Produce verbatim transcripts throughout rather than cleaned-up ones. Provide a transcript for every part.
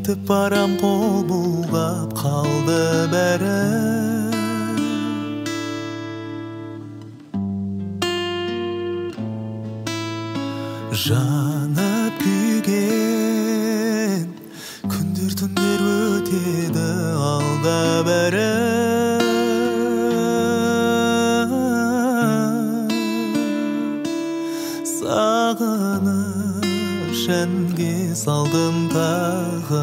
кетип барам, кол булгап калды бәрі. Жанып күйген күндер түндер өтеді алда бәрі. Сағыныш әнге салдым тағы.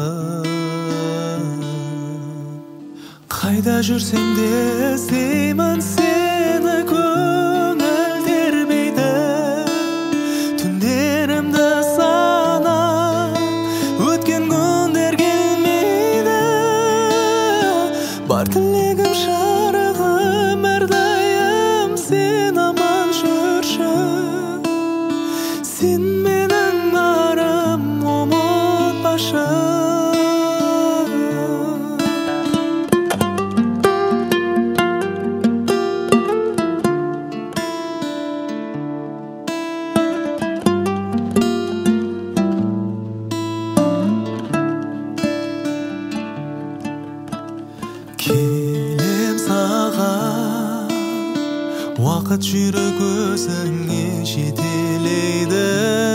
Қайда жүрсем де іздеймін сені, көңіл тербейді түндерімді санап, өткен күндер келмейді. Бар тілегім шарығым әрдайым сен аман жүрші. Сен менің барым, ұмытпашы. Келем саған, уақыт жүрек өзіңе жетелейді.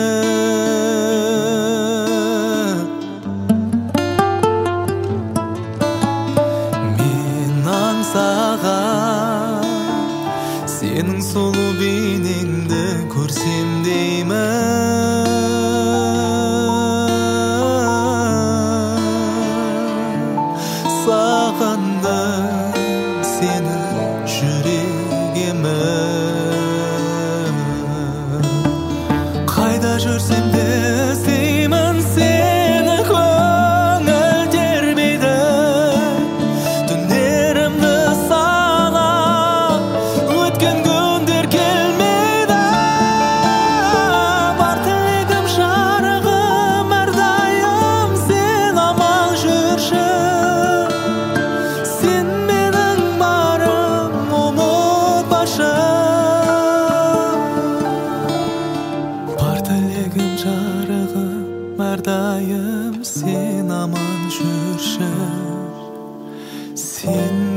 Мен аңсаған сенің сұлу бейнеңді көрсем деймін. Сағындым сені жүрегіме. Қайда жүрсем де іздеймін сені, көңіл тербейді түндерімді санап, өткен күндер келмейді. Бар тілегім жарығым әрдайым сен аман жүрші. Сен менің барым, ұмытпашы. Бар тілегім жарығым әрдайым сен аман жүрші. Сен